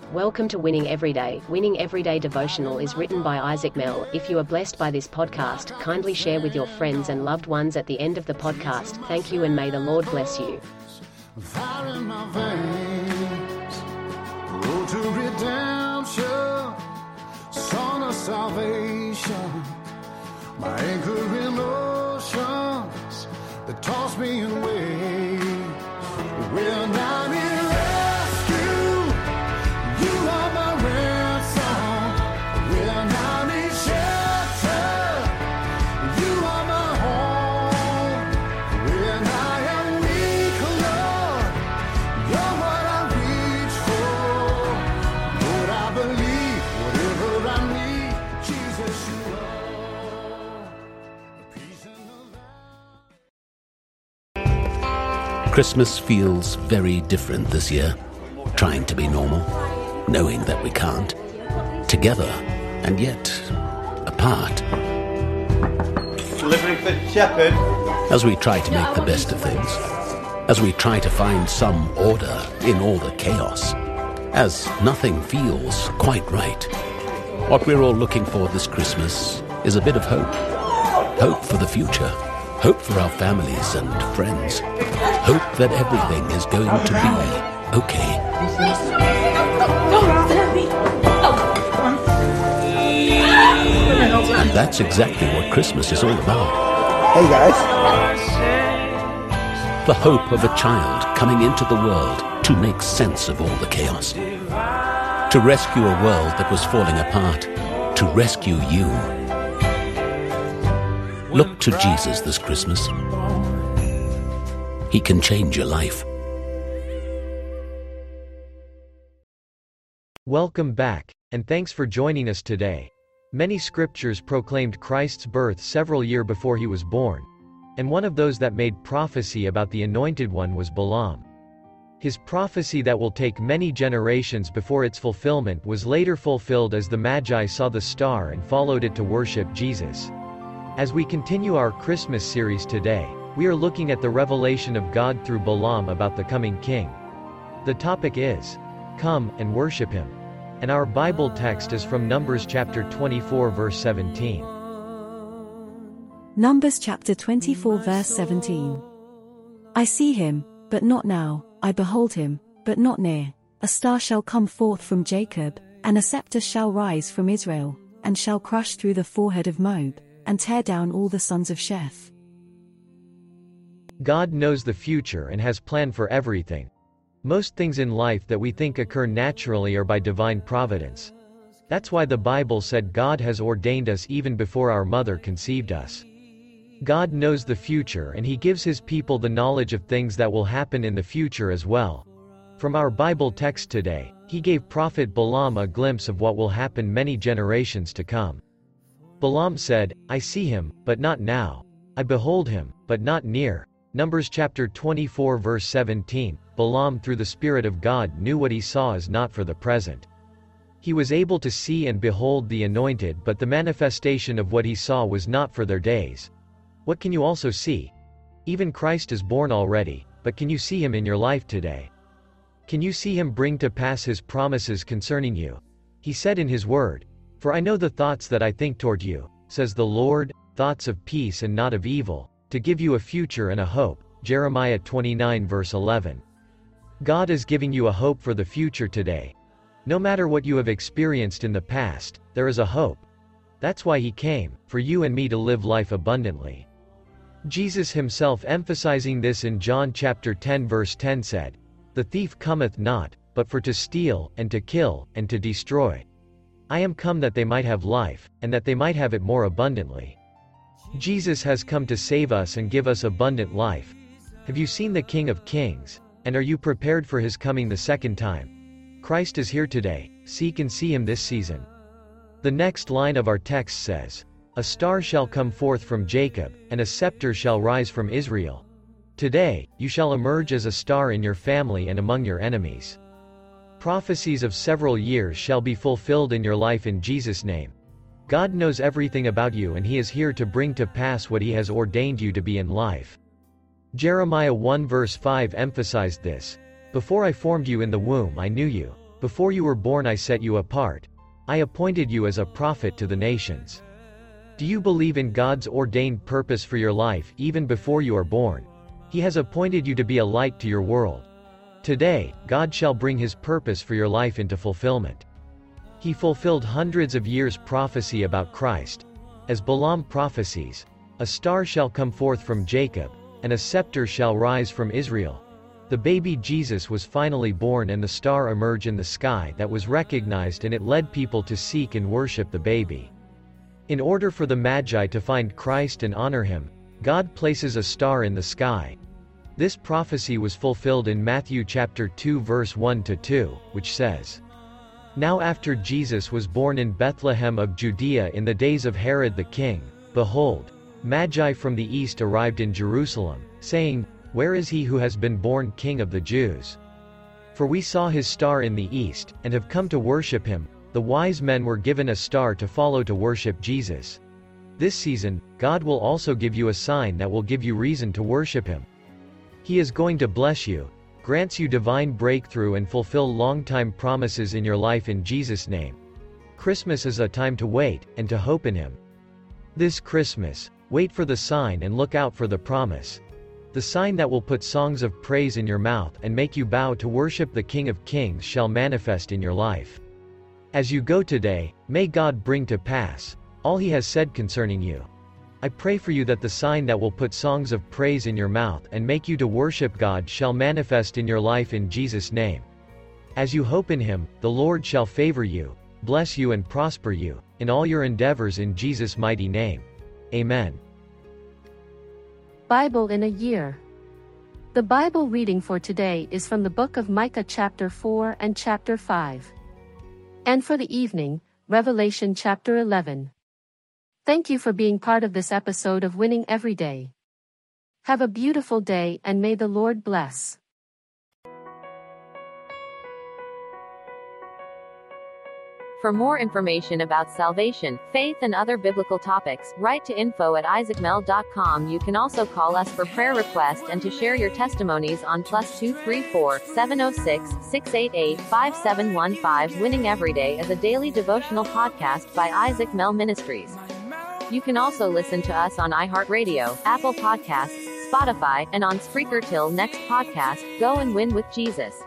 Welcome to Winning Everyday. Winning Everyday devotional is written by Isaac Mell. If you are blessed by this podcast, kindly share with your friends and loved ones at the end of the podcast. Thank you and may the Lord bless you. Fire in my veins, road to redemption, song of salvation, my anchor in oceans that toss me in waves. When I'm in rescue, you are my ransom. When I'm in shelter, you are my home. When I am weak, Lord, you're what I reach for. Lord, I believe whatever I need, Jesus, you are. Peace in the valley. Christmas feels very different this year. Trying to be normal, knowing that we can't. Together, and yet apart. Delivering for Shepherd. As we try to make the best of things. As we try to find some order in all the chaos. As nothing feels quite right. What we're all looking for this Christmas is a bit of hope. Hope for the future. Hope for our families and friends. Hope that everything is going to be okay. And that's exactly what Christmas is all about. Hey guys. The hope of a child coming into the world to make sense of all the chaos. To rescue a world that was falling apart. To rescue you. Look to Jesus this Christmas. He can change your life. Welcome back, and thanks for joining us today. Many scriptures proclaimed Christ's birth several years before he was born, and one of those that made prophecy about the Anointed One was Balaam. His prophecy that will take many generations before its fulfillment was later fulfilled as the Magi saw the star and followed it to worship Jesus. As we continue our Christmas series today, we are looking at the revelation of God through Balaam about the coming king. The topic is, "Come and worship him." And our Bible text is from Numbers chapter 24 verse 17. Numbers chapter 24 verse 17. I see him, but not now, I behold him, but not near. A star shall come forth from Jacob, and a scepter shall rise from Israel, and shall crush through the forehead of Moab, and tear down all the sons of Sheth. God knows the future and has planned for everything. Most things in life that we think occur naturally are by divine providence. That's why the Bible said God has ordained us even before our mother conceived us. God knows the future and he gives his people the knowledge of things that will happen in the future as well. From our Bible text today, he gave prophet Balaam a glimpse of what will happen many generations to come. Balaam said, I see him, but not now. I behold him, but not near. Numbers chapter 24 verse 17, Balaam through the Spirit of God knew what he saw is not for the present. He was able to see and behold the Anointed, but the manifestation of what he saw was not for their days. What can you also see? Even Christ is born already, but can you see him in your life today? Can you see him bring to pass his promises concerning you? He said in his word, "For I know the thoughts that I think toward you, says the Lord, thoughts of peace and not of evil, to give you a future and a hope." Jeremiah 29 verse 11. God is giving you a hope for the future today. No matter what you have experienced in the past, there is a hope. That's why he came, for you and me to live life abundantly. Jesus himself emphasizing this in John chapter 10 verse 10 said, "The thief cometh not, but for to steal, and to kill, and to destroy. I am come that they might have life, and that they might have it more abundantly." Jesus has come to save us and give us abundant life. Have you seen the King of Kings? And are you prepared for his coming the second time? Christ is here today. Seek and see him this season. The next line of our text says, "A star shall come forth from Jacob, and a scepter shall rise from Israel." Today, you shall emerge as a star in your family and among your enemies. Prophecies of several years shall be fulfilled in your life in Jesus' name. God knows everything about you and he is here to bring to pass what he has ordained you to be in life. Jeremiah 1 verse 5 emphasized this. "Before I formed you in the womb I knew you. Before you were born I set you apart. I appointed you as a prophet to the nations. Do you believe in God's ordained purpose for your life even before you are born? He has appointed you to be a light to your world. Today, God shall bring His purpose for your life into fulfillment. He fulfilled hundreds of years' prophecy about Christ. As Balaam prophesies, a star shall come forth from Jacob, and a scepter shall rise from Israel. The baby Jesus was finally born and the star emerged in the sky that was recognized, and it led people to seek and worship the baby. In order for the Magi to find Christ and honor Him, God places a star in the sky. This prophecy was fulfilled in Matthew chapter 2 verse 1-2, which says, "Now after Jesus was born in Bethlehem of Judea in the days of Herod the king, behold, Magi from the east arrived in Jerusalem, saying, Where is he who has been born King of the Jews? For we saw his star in the east, and have come to worship him." The wise men were given a star to follow to worship Jesus. This season, God will also give you a sign that will give you reason to worship Him. He is going to bless you, grants you divine breakthrough and fulfill long-time promises in your life in Jesus' name. Christmas is a time to wait, and to hope in Him. This Christmas, wait for the sign and look out for the promise. The sign that will put songs of praise in your mouth and make you bow to worship the King of Kings shall manifest in your life. As you go today, may God bring to pass all He has said concerning you. I pray for you that the sign that will put songs of praise in your mouth and make you to worship God shall manifest in your life in Jesus' name. As you hope in Him, the Lord shall favor you, bless you and prosper you in all your endeavors in Jesus' mighty name. Amen. Bible in a year. The Bible reading for today is from the book of Micah chapter 4 and chapter 5. And for the evening, Revelation chapter 11. Thank you for being part of this episode of Winning Every Day. Have a beautiful day and may the Lord bless. For more information about salvation, faith and other biblical topics, write to info@isaacmel.com. You can also call us for prayer requests and to share your testimonies on +234 706 688 5715. Winning Every Day is a daily devotional podcast by Isaac Mel Ministries. You can also listen to us on iHeartRadio, Apple Podcasts, Spotify, and on Spreaker. Till next podcast, go and win with Jesus.